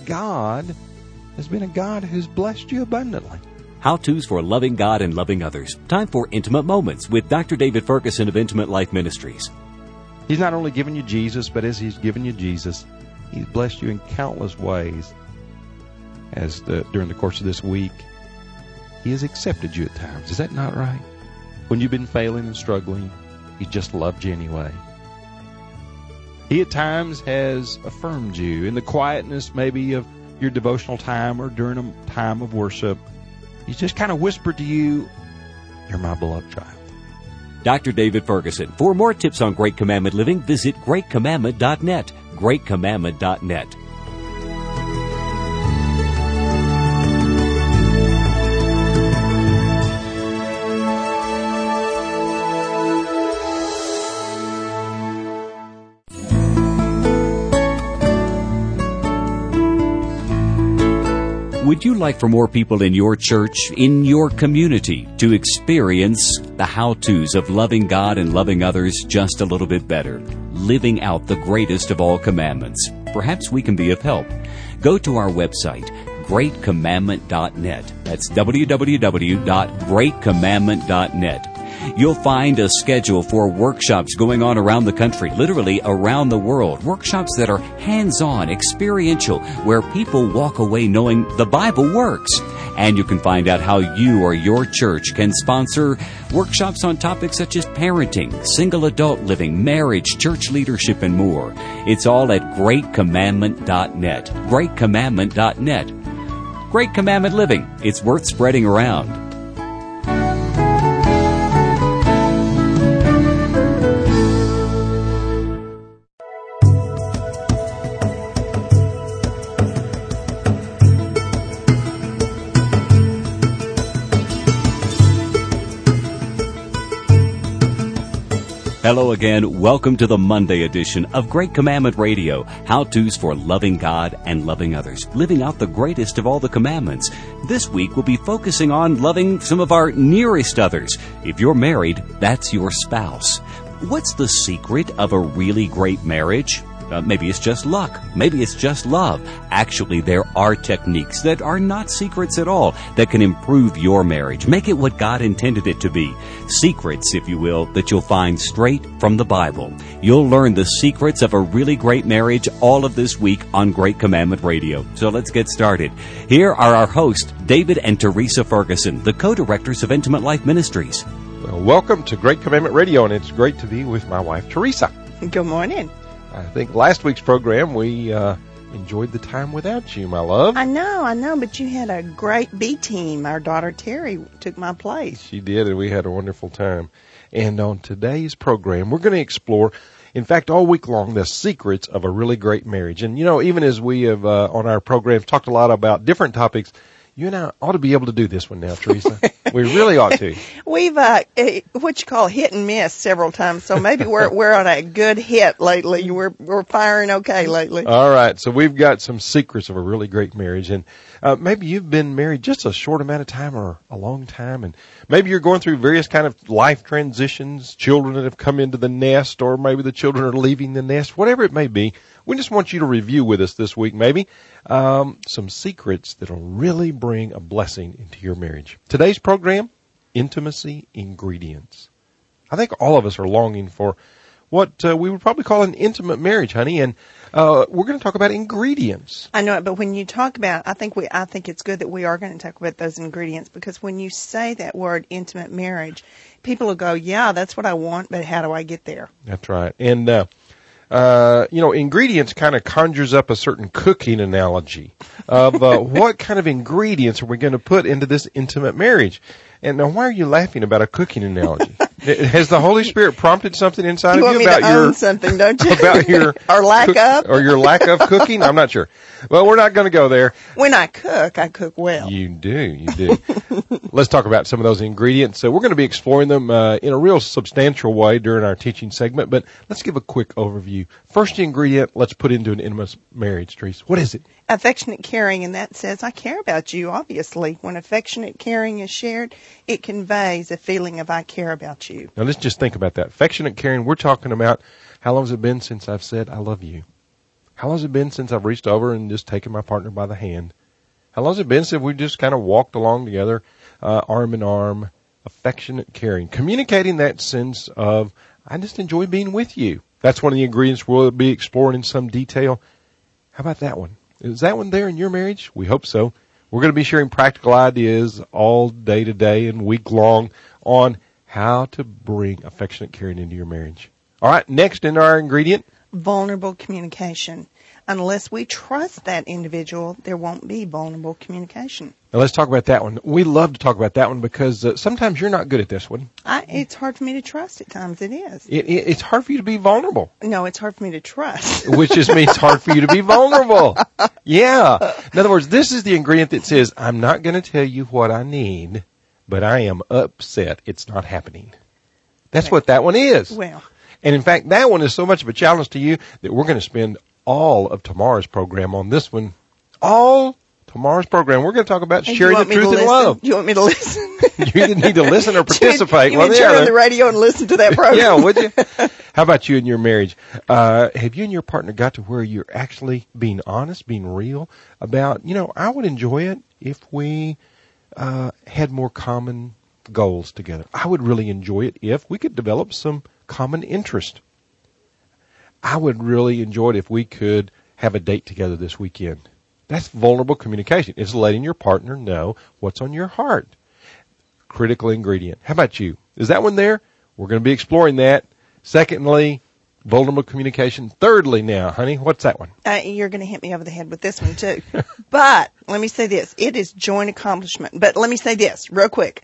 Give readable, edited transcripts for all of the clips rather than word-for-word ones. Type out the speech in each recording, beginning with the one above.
God has been a God who's blessed you abundantly. How-tos for loving God and loving others. Time for Intimate Moments with Dr. David Ferguson of Intimate Life Ministries. He's not only given you Jesus, but as He's given you Jesus, He's blessed you in countless ways. During the course of this week, He has accepted you at times. Is that not right? When you've been failing and struggling, He just loved you anyway. He at times has affirmed you in the quietness maybe of your devotional time or during a time of worship. He's just kind of whispered to you, "You're my beloved child." Dr. David Ferguson. For more tips on Great Commandment living, visit greatcommandment.net. greatcommandment.net. Would you like for more people in your church, in your community, to experience the how-tos of loving God and loving others just a little bit better? Living out the greatest of all commandments. Perhaps we can be of help. Go to our website, greatcommandment.net. That's www.greatcommandment.net. You'll find a schedule for workshops going on around the country, literally around the world. Workshops that are hands-on, experiential, where people walk away knowing the Bible works. And you can find out how you or your church can sponsor workshops on topics such as parenting, single adult living, marriage, church leadership, and more. It's all at greatcommandment.net. greatcommandment.net. Great Commandment Living. It's worth spreading around. Hello again. Welcome to the Monday edition of Great Commandment Radio. How-tos for loving God and loving others. Living out the greatest of all the commandments. This week we'll be focusing on loving some of our nearest others. If you're married, that's your spouse. What's the secret of a really great marriage? Maybe it's just luck. Maybe it's just love. Actually, there are techniques that are not secrets at all that can improve your marriage. Make it what God intended it to be. Secrets, if you will, that you'll find straight from the Bible. You'll learn the secrets of a really great marriage all of this week on Great Commandment Radio. So let's get started. Here are our hosts, David and Teresa Ferguson, the co-directors of Intimate Life Ministries. Well, welcome to Great Commandment Radio, and it's great to be with my wife, Teresa. Good morning. I think last week's program, we enjoyed the time without you, my love. I know, but you had a great B team. Our daughter Terry took my place. She did, and we had a wonderful time. And on today's program, we're going to explore, in fact, all week long, the secrets of a really great marriage. And, you know, even as we have on our programs talked a lot about different topics, you and I ought to be able to do this one now, Teresa. We really ought to. We've what you call hit and miss several times, so maybe we're on a good hit lately. We're firing okay lately. All right, so we've got some secrets of a really great marriage, and maybe you've been married just a short amount of time or a long time, and maybe you're going through various kind of life transitions, children that have come into the nest, or maybe the children are leaving the nest, whatever it may be. We just want you to review with us this week, maybe, some secrets that will really bring a blessing into your marriage. Today's program, Intimacy Ingredients. I think all of us are longing for what we would probably call an intimate marriage, honey, and we're going to talk about ingredients. I know it, but when you talk about, I think it's good that we are going to talk about those ingredients, because when you say that word, intimate marriage, people will go, yeah, that's what I want, but how do I get there? That's right. And ingredients kind of conjures up a certain cooking analogy of what kind of ingredients are we going to put into this intimate marriage. And now, why are you laughing about a cooking analogy? Has the Holy Spirit prompted something inside of you about your something, don't you? About your or lack of cooking? I'm not sure. Well, we're not going to go there. When I cook well. You do. Let's talk about some of those ingredients. So we're going to be exploring them in a real substantial way during our teaching segment, but let's give a quick overview. First ingredient, let's put into an intimate marriage, Teresa. What is it? Affectionate caring, and that says, I care about you, obviously. When affectionate caring is shared, it conveys a feeling of I care about you. Now, let's just think about that. Affectionate caring, we're talking about, how long has it been since I've said I love you? How long has it been since I've reached over and just taken my partner by the hand? How long has it been since we just kind of walked along together, arm in arm, affectionate, caring, communicating that sense of, I just enjoy being with you. That's one of the ingredients we'll be exploring in some detail. How about that one? Is that one there in your marriage? We hope so. We're going to be sharing practical ideas all day today and week long on how to bring affectionate caring into your marriage. All right, next in our ingredient. Vulnerable communication. Unless we trust that individual, there won't be vulnerable communication. Now let's talk about that one. We love to talk about that one because sometimes you're not good at this one. It's hard for me to trust at times. It is. It's hard for you to be vulnerable. No, it's hard for me to trust. Which just means hard for you to be vulnerable. Yeah. In other words, this is the ingredient that says, I'm not going to tell you what I need, but I am upset it's not happening. That's what that one is. Well. And in fact, that one is so much of a challenge to you that we're going to spend all of tomorrow's program on this one. All tomorrow's program. We're going to talk about sharing the truth in love. You want me to listen? You either need to listen or participate. You would turn on the radio and listen to that program. Yeah, would you? How about you in your marriage? Have you and your partner got to where you're actually being honest, being real about, I would enjoy it if we had more common goals together. I would really enjoy it if we could develop some common interest. I would really enjoy it if we could have a date together this weekend. That's vulnerable communication. It's letting your partner know what's on your heart. Critical ingredient. How about you? Is that one there? We're going to be exploring that. Secondly, vulnerable communication. Thirdly now, honey, what's that one? You're going to hit me over the head with this one too. But let me say this. It is joint accomplishment. But let me say this real quick.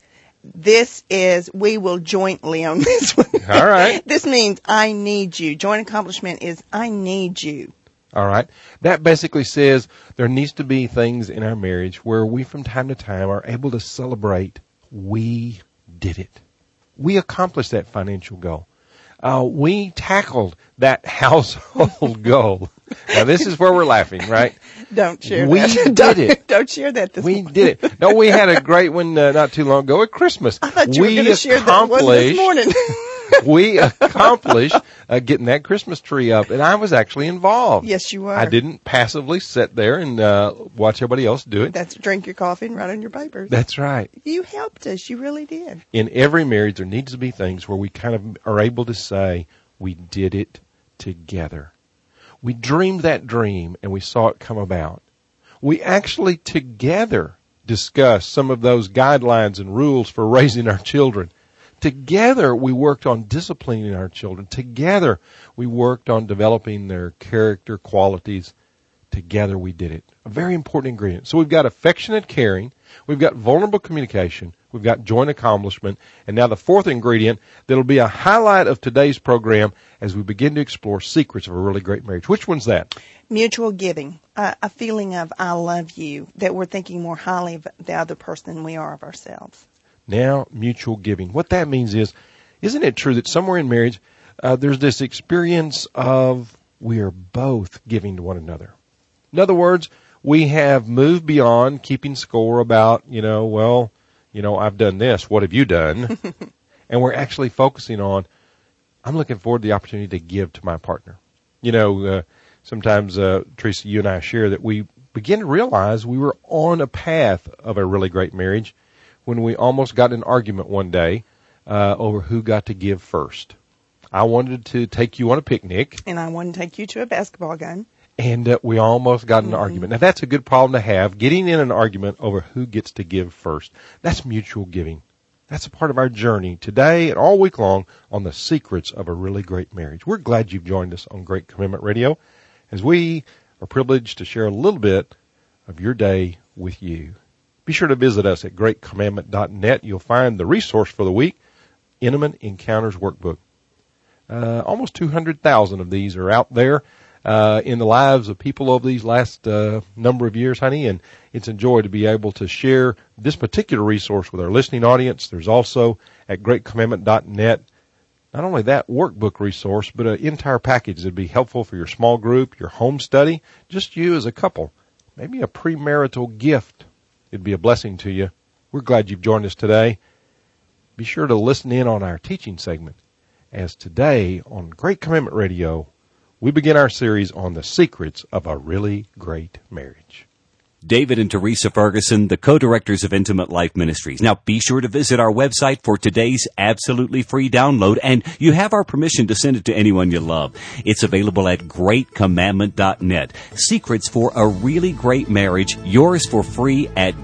We will jointly on this one. All right. This means I need you. Joint accomplishment is I need you. All right. That basically says there needs to be things in our marriage where we from time to time are able to celebrate we did it. We accomplished that financial goal. We tackled that household goal. Now, this is where we're laughing, right? Don't share we that. We did it. Don't share that this morning. We did it. No, we had a great one not too long ago at Christmas. I thought you were going to share that one this morning. We accomplished getting that Christmas tree up, and I was actually involved. Yes, you were. I didn't passively sit there and watch everybody else do it. That's drink your coffee and write on your papers. That's right. You helped us. You really did. In every marriage, there needs to be things where we kind of are able to say, we did it together. We dreamed that dream, and we saw it come about. We actually together discussed some of those guidelines and rules for raising our children. Together, we worked on disciplining our children. Together, we worked on developing their character qualities. Together, we did it. A very important ingredient. So we've got affectionate caring. We've got vulnerable communication. We've got joint accomplishment. And now the fourth ingredient that'll be a highlight of today's program as we begin to explore secrets of a really great marriage. Which one's that? Mutual giving. A feeling of I love you, that we're thinking more highly of the other person than we are of ourselves. Now, mutual giving. What that means is, isn't it true that somewhere in marriage, there's this experience of we are both giving to one another? In other words, we have moved beyond keeping score about, I've done this. What have you done? And we're actually focusing on, I'm looking forward to the opportunity to give to my partner. Sometimes, Teresa, you and I share that we begin to realize we were on a path of a really great marriage when we almost got in an argument one day over who got to give first. I wanted to take you on a picnic. And I wanted to take you to a basketball game. And we almost got in an argument. Now, that's a good problem to have, getting in an argument over who gets to give first. That's mutual giving. That's a part of our journey today and all week long on the secrets of a really great marriage. We're glad you've joined us on Great Commandment Radio as we are privileged to share a little bit of your day with you. Be sure to visit us at greatcommandment.net. You'll find the resource for the week, Intimate Encounters Workbook. Almost 200,000 of these are out there in the lives of people over these last number of years, honey, and it's a joy to be able to share this particular resource with our listening audience. There's also at greatcommandment.net not only that workbook resource, but an entire package that would be helpful for your small group, your home study, just you as a couple, maybe a premarital gift. It'd be a blessing to you. We're glad you've joined us today. Be sure to listen in on our teaching segment, as today on Great Commandment Radio, we begin our series on the secrets of a really great marriage. David and Teresa Ferguson, the co-directors of Intimate Life Ministries. Now, be sure to visit our website for today's absolutely free download, and you have our permission to send it to anyone you love. It's available at greatcommandment.net. Secrets for a really great marriage, yours for free at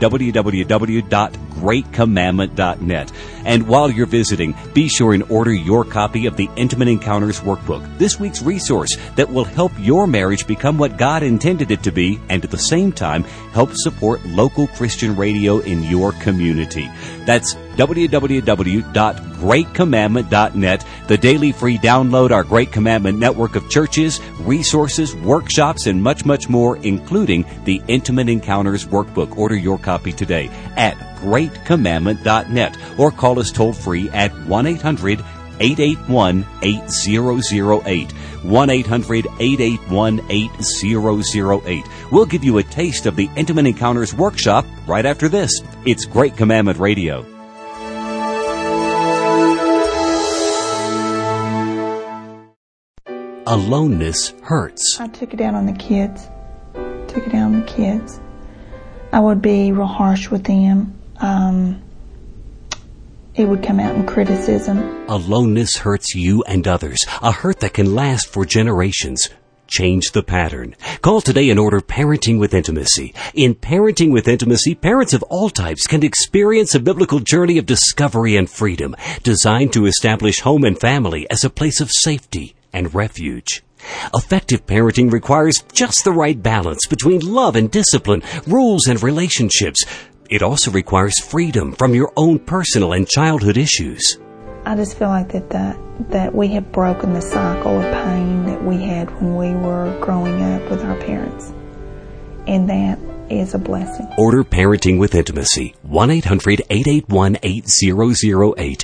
www.greatcommandment.net. And while you're visiting, be sure and order your copy of the Intimate Encounters Workbook, this week's resource that will help your marriage become what God intended it to be, and at the same time, help support local Christian radio in your community. That's www.greatcommandment.net, the daily free download, our Great Commandment network of churches, resources, workshops, and much, much more, including the Intimate Encounters Workbook. Order your copy today at greatcommandment.net or call us toll free at 1-800-881-8008. 1-800-881-8008. We'll give you a taste of the Intimate Encounters Workshop right after this. It's Great Commandment Radio. Aloneness hurts. I took it out on the kids. I would be real harsh with them. It would come out in criticism. Aloneness hurts you and others, a hurt that can last for generations. Change the pattern. Call today and order Parenting with Intimacy. In Parenting with Intimacy, parents of all types can experience a biblical journey of discovery and freedom, designed to establish home and family as a place of safety and refuge. Effective parenting requires just the right balance between love and discipline, rules and relationships. It also requires freedom from your own personal and childhood issues. I just feel like that we have broken the cycle of pain that we had when we were growing up with our parents. And that is a blessing. Order Parenting with Intimacy. 1-800-881-8008.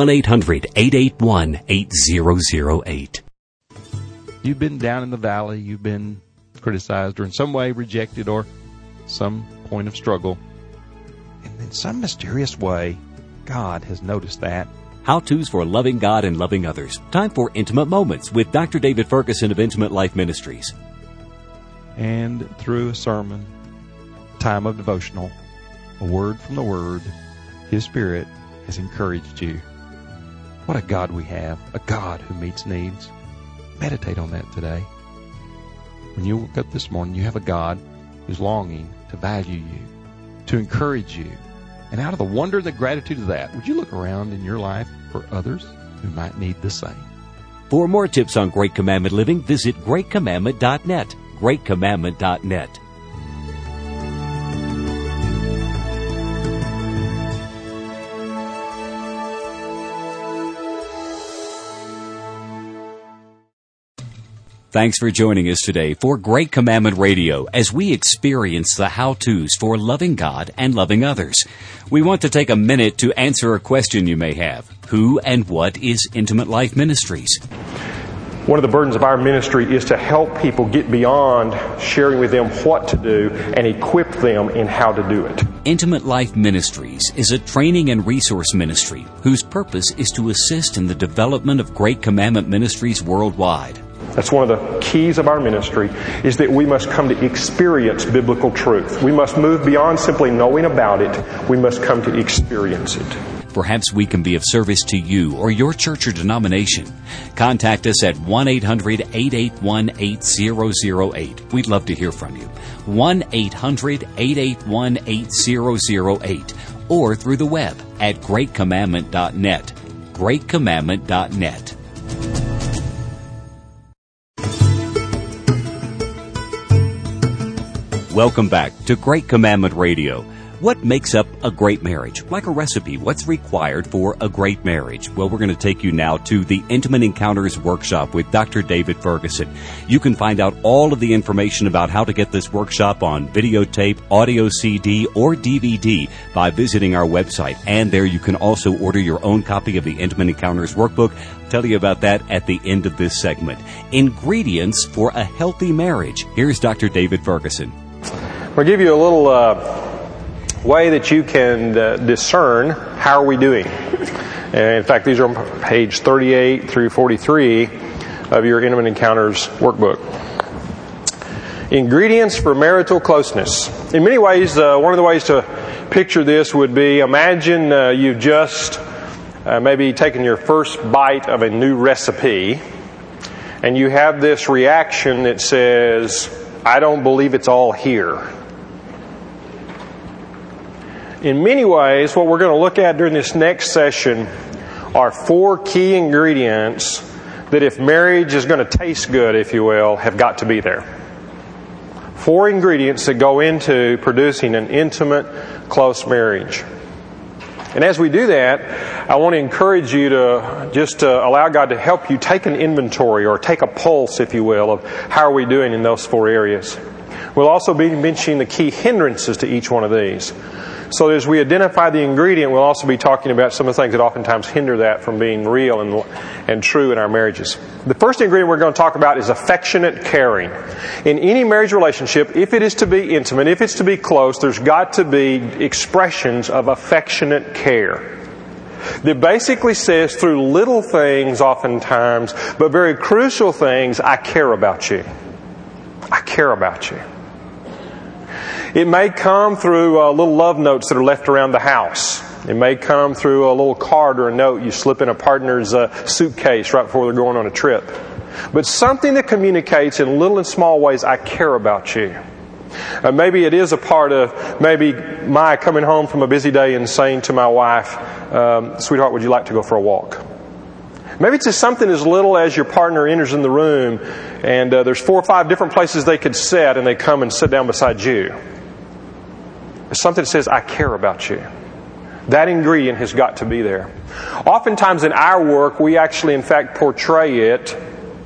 1-800-881-8008. You've been down in the valley. You've been criticized or in some way rejected or some point of struggle. And in some mysterious way, God has noticed that. How-tos for loving God and loving others. Time for Intimate Moments with Dr. David Ferguson of Intimate Life Ministries. And through a sermon, time of devotional, a word from the Word, His Spirit has encouraged you. What a God we have, a God who meets needs. Meditate on that today. When you woke up this morning, you have a God who's longing to value you, to encourage you. And out of the wonder and the gratitude of that, would you look around in your life for others who might need the same? For more tips on Great Commandment living, visit greatcommandment.net. greatcommandment.net. Thanks for joining us today for Great Commandment Radio as we experience the how-tos for loving God and loving others. We want to take a minute to answer a question you may have. Who and what is Intimate Life Ministries? One of the burdens of our ministry is to help people get beyond sharing with them what to do and equip them in how to do it. Intimate Life Ministries is a training and resource ministry whose purpose is to assist in the development of Great Commandment ministries worldwide. That's one of the keys of our ministry, is that we must come to experience biblical truth. We must move beyond simply knowing about it. We must come to experience it. Perhaps we can be of service to you or your church or denomination. Contact us at 1-800-881-8008. We'd love to hear from you. 1-800-881-8008. Or through the web at greatcommandment.net. greatcommandment.net. Welcome back to Great Commandment Radio. What makes up a great marriage? Like a recipe, what's required for a great marriage? Well, we're going to take you now to the Intimate Encounters Workshop with Dr. David Ferguson. You can find out all of the information about how to get this workshop on videotape, audio CD, or DVD by visiting our website. And there you can also order your own copy of the Intimate Encounters Workbook. I'll tell you about that at the end of this segment. Ingredients for a healthy marriage. Here's Dr. David Ferguson. We'll give you a little way that you can discern how are we doing. And in fact, these are on page 38 through 43 of your Intimate Encounters workbook. Ingredients for marital closeness. In many ways, one of the ways to picture this would be, imagine you've just maybe taken your first bite of a new recipe, and you have this reaction that says, I don't believe it's all here. In many ways, what we're going to look at during this next session are 4 key ingredients that, if marriage is going to taste good, if you will, have got to be there. 4 ingredients that go into producing an intimate, close marriage. And as we do that, I want to encourage you to just allow God to help you take an inventory, or take a pulse, if you will, of how are we doing in those 4 areas. We'll also be mentioning the key hindrances to each one of these. So as we identify the ingredient, we'll also be talking about some of the things that oftentimes hinder that from being real and true in our marriages. The first ingredient we're going to talk about is affectionate caring. In any marriage relationship, if it is to be intimate, if it's to be close, there's got to be expressions of affectionate care. That basically says, through little things oftentimes, but very crucial things, I care about you. I care about you. It may come through little love notes that are left around the house. It may come through a little card or a note you slip in a partner's suitcase right before they're going on a trip. But something that communicates in little and small ways, I care about you. Maybe it is a part of maybe my coming home from a busy day and saying to my wife, sweetheart, would you like to go for a walk? Maybe it's just something as little as your partner enters in the room and there's 4 or 5 different places they could sit, and they come and sit down beside you. It's something that says, I care about you. That ingredient has got to be there. Oftentimes in our work, we actually in fact portray it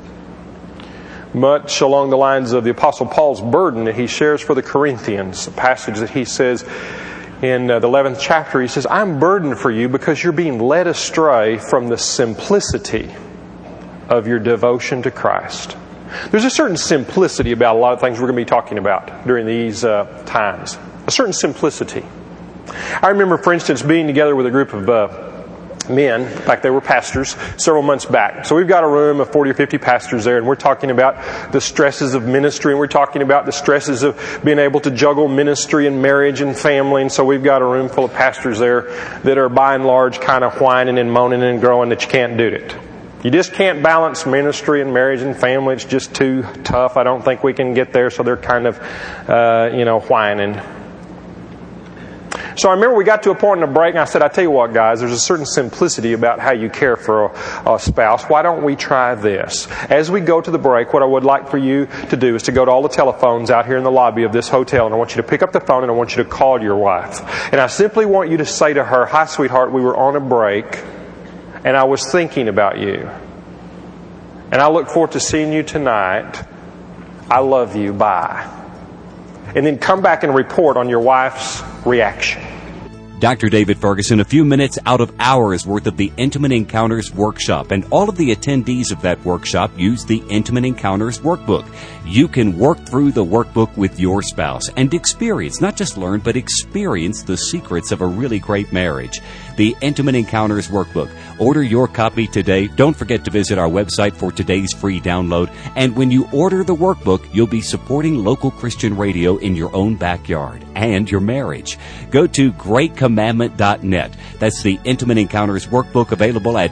much along the lines of the Apostle Paul's burden that he shares for the Corinthians. A passage that he says in the 11th chapter, he says, I'm burdened for you because you're being led astray from the simplicity of your devotion to Christ. There's a certain simplicity about a lot of things we're going to be talking about during these times. A certain simplicity. I remember, for instance, being together with a group of men, in fact they were pastors, several months back. So we've got a room of 40 or 50 pastors there, and we're talking about the stresses of ministry, and we're talking about the stresses of being able to juggle ministry and marriage and family. And so we've got a room full of pastors there that are by and large kind of whining and moaning and growing that you can't do it. You just can't balance ministry and marriage and family. It's just too tough. I don't think we can get there. So they're kind of, whining. So I remember we got to a point in the break, and I said, I tell you what, guys, there's a certain simplicity about how you care for a spouse. Why don't we try this? As we go to the break, what I would like for you to do is to go to all the telephones out here in the lobby of this hotel, and I want you to pick up the phone, and I want you to call your wife. And I simply want you to say to her, hi, sweetheart, we were on a break, and I was thinking about you. And I look forward to seeing you tonight. I love you. Bye. And then come back and report on your wife's reaction. Dr. David Ferguson, a few minutes out of hours worth of the Intimate Encounters workshop, and all of the attendees of that workshop use the Intimate Encounters workbook. You can work through the workbook with your spouse and experience, not just learn, but experience the secrets of a really great marriage. The Intimate Encounters workbook. Order your copy today. Don't forget to visit our website for today's free download. And when you order the workbook, you'll be supporting local Christian radio in your own backyard and your marriage. Go to greatcommandment.net. That's the Intimate Encounters workbook, available at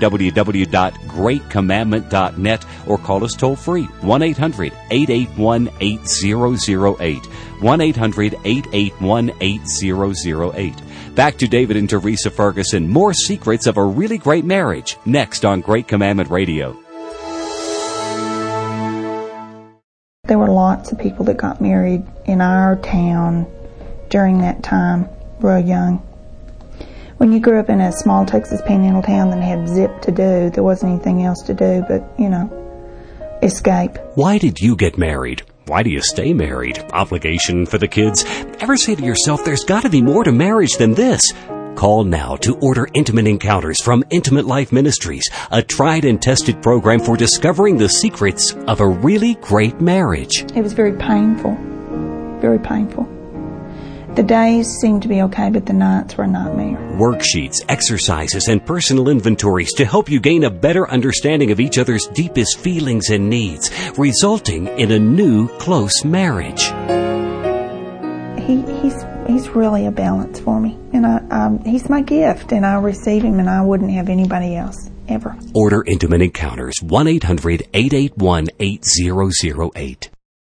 www.greatcommandment.net, or call us toll free, 1-800-881-8008. 1-800-881-8008. Back to David and Teresa Ferguson. More secrets of a really great marriage next on Great Commandment Radio. There were lots of people that got married in our town during that time, real young. When you grew up in a small Texas Panhandle town that had zip to do, there wasn't anything else to do but, escape. Why did you get married? Why do you stay married? Obligation for the kids? Ever say to yourself, there's got to be more to marriage than this? Call now to order Intimate Encounters from Intimate Life Ministries, a tried and tested program for discovering the secrets of a really great marriage. It was very painful, very painful. The days seemed to be okay, but the nights were a nightmare. Worksheets, exercises, and personal inventories to help you gain a better understanding of each other's deepest feelings and needs, resulting in a new, close marriage. He's really a balance for me, and he's my gift, and I receive him, and I wouldn't have anybody else, ever. Order Intimate Encounters, 1-800-881-8008.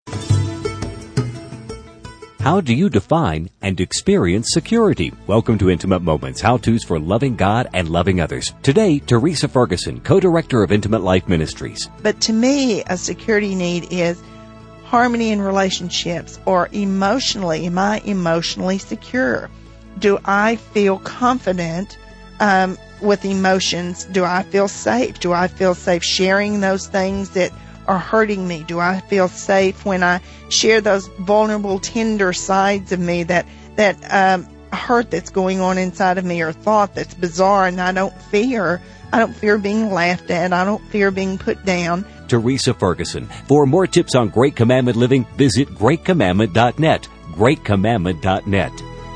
How do you define and experience security? Welcome to Intimate Moments, how-tos for loving God and loving others. Today, Teresa Ferguson, co-director of Intimate Life Ministries. But to me, a security need is harmony in relationships, or emotionally. Am I emotionally secure? Do I feel confident with emotions? Do I feel safe? Do I feel safe sharing those things that are hurting me? Do I feel safe when I share those vulnerable, tender sides of me, that hurt that's going on inside of me, or thought that's bizarre, and I don't fear being laughed at. I don't fear being put down. Teresa Ferguson. For more tips on Great Commandment living, visit greatcommandment.net. greatcommandment.net.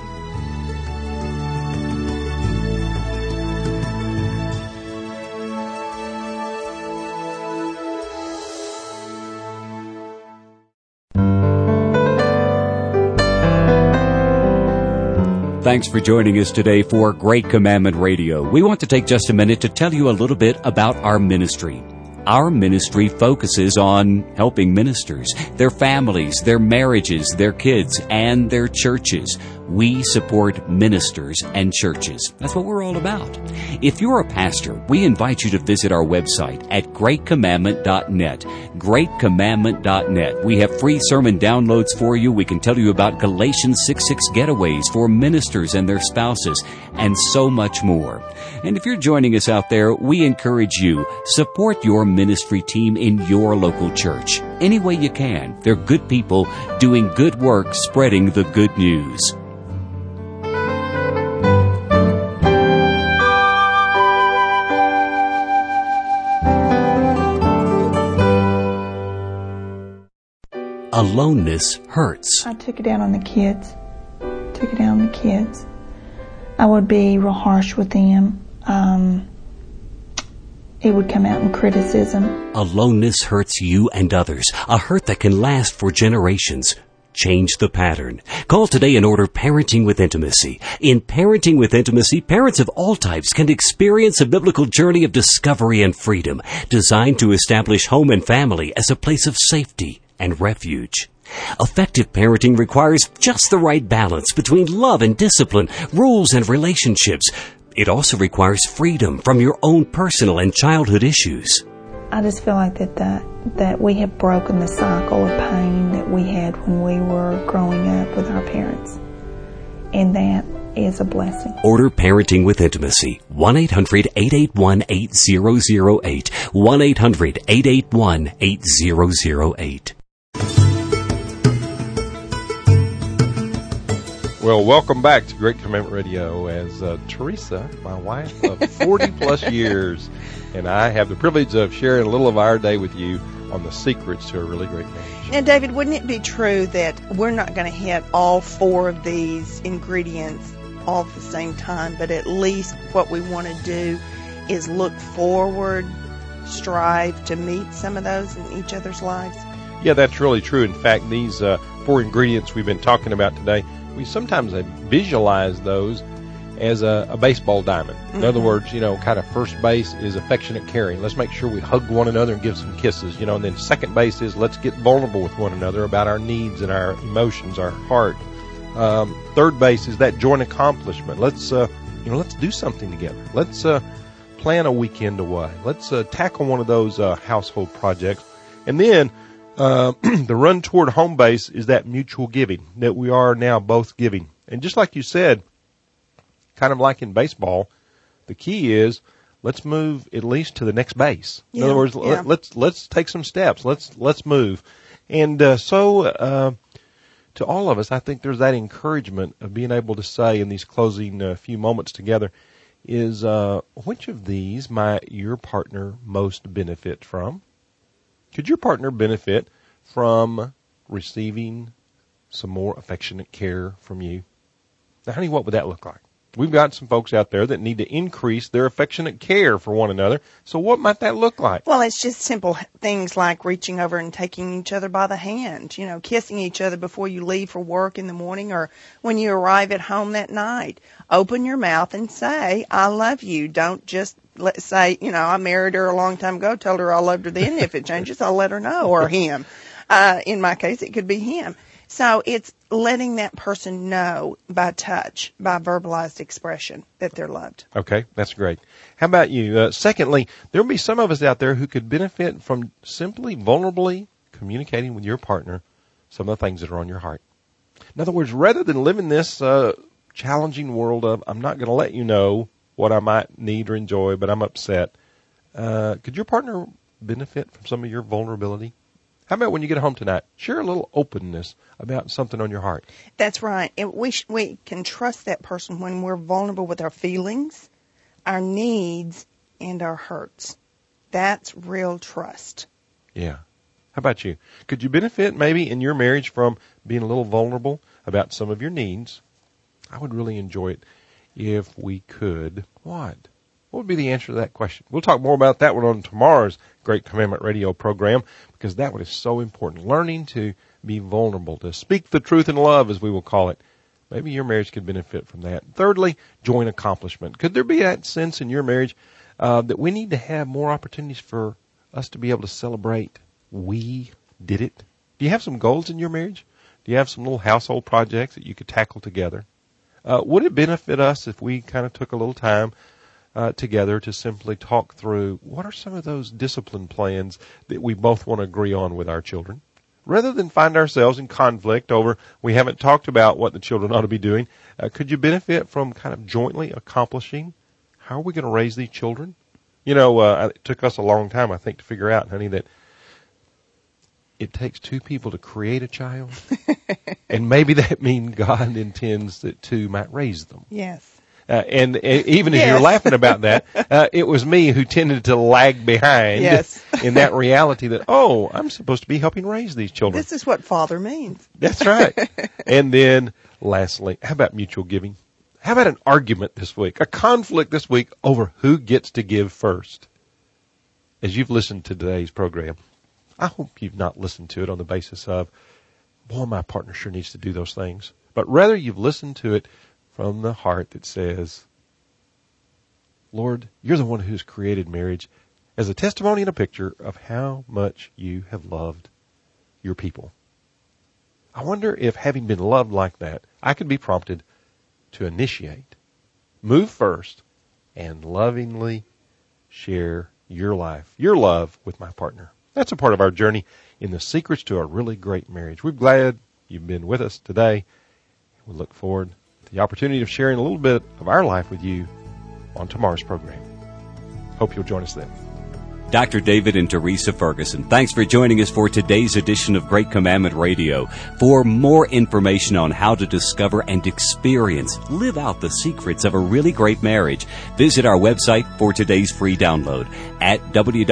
Thanks for joining us today for Great Commandment Radio. We want to take just a minute to tell you a little bit about our ministry. Our ministry focuses on helping ministers, their families, their marriages, their kids, and their churches. We support ministers and churches. That's what we're all about. If you're a pastor, we invite you to visit our website at greatcommandment.net. greatcommandment.net. We have free sermon downloads for you. We can tell you about Galatians 6:6 getaways for ministers and their spouses, and so much more. And if you're joining us out there, we encourage you, support your ministry team in your local church. Any way you can. They're good people doing good work, spreading the good news. Aloneness hurts. I took it out on the kids. I would be real harsh with them. It would come out in criticism. Aloneness hurts you and others, a hurt that can last for generations. Change the pattern. Call today and order Parenting with Intimacy. In Parenting with Intimacy, parents of all types can experience a biblical journey of discovery and freedom, designed to establish home and family as a place of safety and refuge. Effective parenting requires just the right balance between love and discipline, rules and relationships. It also requires freedom from your own personal and childhood issues. I just feel like that we have broken the cycle of pain that we had when we were growing up with our parents. And that is a blessing. Order Parenting with Intimacy. 1-800-881-8008. 1-800-881-8008. Well, welcome back to Great Commandment Radio as Teresa, my wife of 40-plus years, and I have the privilege of sharing a little of our day with you on the secrets to a really great marriage. Now, David, wouldn't it be true that we're not going to hit all four of these ingredients all at the same time, but at least what we want to do is look forward, strive to meet some of those in each other's lives? Yeah, that's really true. In fact, these four ingredients we've been talking about today, we sometimes visualize those as a baseball diamond. In other words, kind of first base is affectionate caring. Let's make sure we hug one another and give some kisses, and then second base is let's get vulnerable with one another about our needs and our emotions, our heart. Third base is that joint accomplishment. Let's do something together. Let's plan a weekend away. Let's tackle one of those household projects. And then the run toward home base is that mutual giving that we are now both giving. And just like you said, kind of like in baseball, the key is let's move at least to the next base. In other words, let's take some steps. Let's move. And to all of us, I think there's that encouragement of being able to say in these closing few moments together is which of these might your partner most benefit from? Could your partner benefit from receiving some more affectionate care from you? Now, honey, what would that look like? We've got some folks out there that need to increase their affectionate care for one another. So what might that look like? Well, it's just simple things like reaching over and taking each other by the hand, kissing each other before you leave for work in the morning or when you arrive at home that night. Open your mouth and say, I love you. Don't just say, I married her a long time ago, told her I loved her then. If it changes, I'll let her know, or him. In my case, it could be him. So it's letting that person know by touch, by verbalized expression, that they're loved. Okay, that's great. How about you? Secondly, there will be some of us out there who could benefit from simply vulnerably communicating with your partner some of the things that are on your heart. In other words, rather than live in this challenging world of, I'm not going to let you know what I might need or enjoy, but I'm upset, could your partner benefit from some of your vulnerability? How about when you get home tonight, share a little openness about something on your heart? That's right. And we can trust that person when we're vulnerable with our feelings, our needs, and our hurts. That's real trust. Yeah. How about you? Could you benefit maybe in your marriage from being a little vulnerable about some of your needs? I would really enjoy it if we could. What? What would be the answer to that question? We'll talk more about that one on tomorrow's Great Commandment Radio program, because that one is so important. Learning to be vulnerable, to speak the truth in love, as we will call it. Maybe your marriage could benefit from that. Thirdly, joint accomplishment. Could there be that sense in your marriage that we need to have more opportunities for us to be able to celebrate we did it? Do you have some goals in your marriage? Do you have some little household projects that you could tackle together? Would it benefit us if we kind of took a little time together to simply talk through what are some of those discipline plans that we both want to agree on with our children? Rather than find ourselves in conflict over we haven't talked about what the children ought to be doing, could you benefit from kind of jointly accomplishing how are we going to raise these children? It took us a long time, I think, to figure out, honey, that it takes two people to create a child, and maybe that means God intends that two might raise them. Yes. And even as you're laughing about that, it was me who tended to lag behind in that reality that, I'm supposed to be helping raise these children. This is what father means. That's right. And then lastly, how about mutual giving? How about an argument this week, a conflict this week over who gets to give first? As you've listened to today's program, I hope you've not listened to it on the basis of, boy, my partner sure needs to do those things. But rather you've listened to it from the heart that says, Lord, you're the one who's created marriage as a testimony and a picture of how much you have loved your people. I wonder if, having been loved like that, I could be prompted to initiate, move first, and lovingly share your life, your love with my partner. That's a part of our journey in the secrets to a really great marriage. We're glad you've been with us today. We look forward to the opportunity of sharing a little bit of our life with you on tomorrow's program. Hope you'll join us then. Dr. David and Teresa Ferguson, thanks for joining us for today's edition of Great Commandment Radio. For more information on how to discover and experience, live out the secrets of a really great marriage, visit our website for today's free download at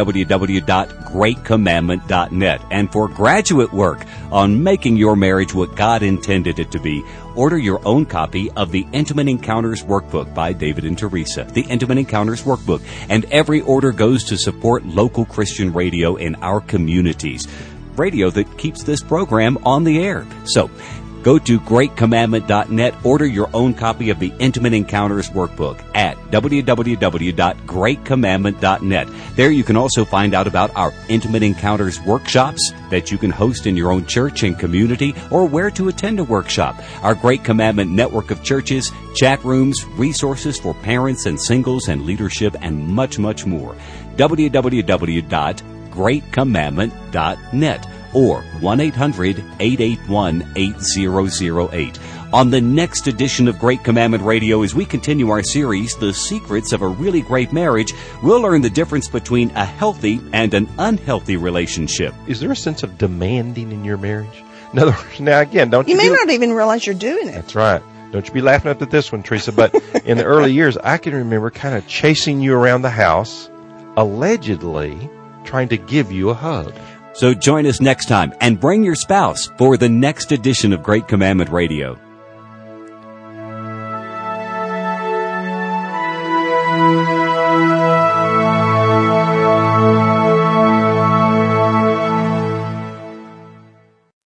www.greatcommandment.net. And for graduate work on making your marriage what God intended it to be, order your own copy of the Intimate Encounters Workbook by David and Teresa, the Intimate Encounters Workbook. And every order goes to support local Christian radio in our communities, radio that keeps this program on the air. So go to greatcommandment.net, order your own copy of the Intimate Encounters Workbook at www.greatcommandment.net. There you can also find out about our Intimate Encounters workshops that you can host in your own church and community, or where to attend a workshop, our Great Commandment network of churches, chat rooms, resources for parents and singles and leadership, and much, much more. www.greatcommandment.net or 1-800-881-8008. On the next edition of Great Commandment Radio, as we continue our series, The Secrets of a Really Great Marriage, we'll learn the difference between a healthy and an unhealthy relationship. Is there a sense of demanding in your marriage? In other words, now again, don't you... You may not even realize you're doing it. That's right. Don't you be laughing at this one, Teresa, but in the early years, I can remember kind of chasing you around the house, allegedly trying to give you a hug. So join us next time and bring your spouse for the next edition of Great Commandment Radio.